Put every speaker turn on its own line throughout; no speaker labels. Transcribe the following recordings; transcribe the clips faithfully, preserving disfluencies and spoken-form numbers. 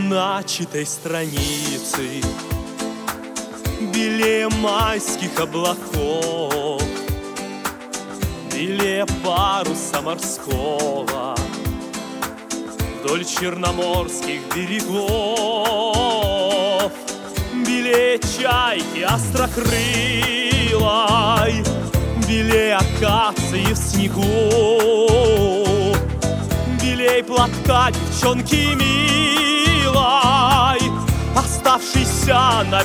начатой страницы, белее майских облаков, белее паруса морского, вдоль черноморских берегов, белее чайки острокрылой, белее акации в снегу, белей платка девчонки милой, оставшейся на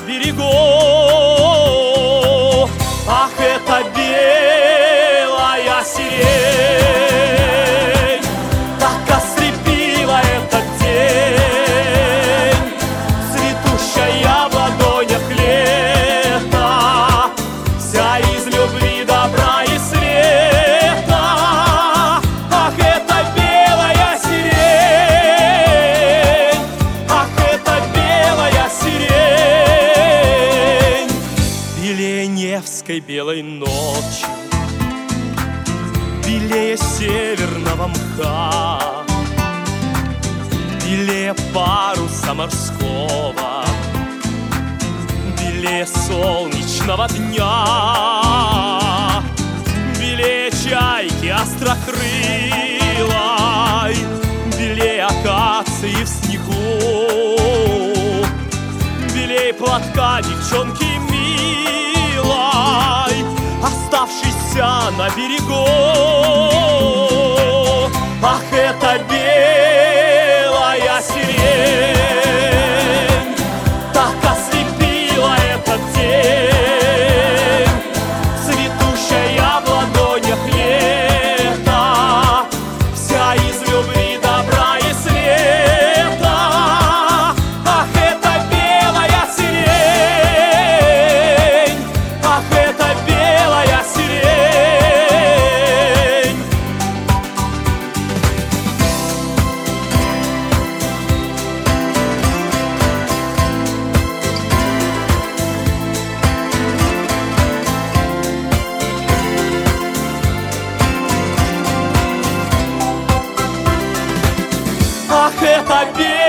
берегу. Ах, это белая сирень, так ослепила этот день, цветущая в ладонях лета, вся из любви, добра и света. Ах, это белая сирень, ах, это белая сирень, белее Невской белой ночи, белее северного мха, белее паруса морского, белее солнечного дня, белее чайки острокрылой, белее акации в снегу, белее платка девчонки милой, оставшейся на берегу. Ах, это белая сирень, так ослепила этот день, цветущая в ладонях лета, вся из любви, добра и света. Ах, это белая сирень, ах, это белая сирень. Ах, это белая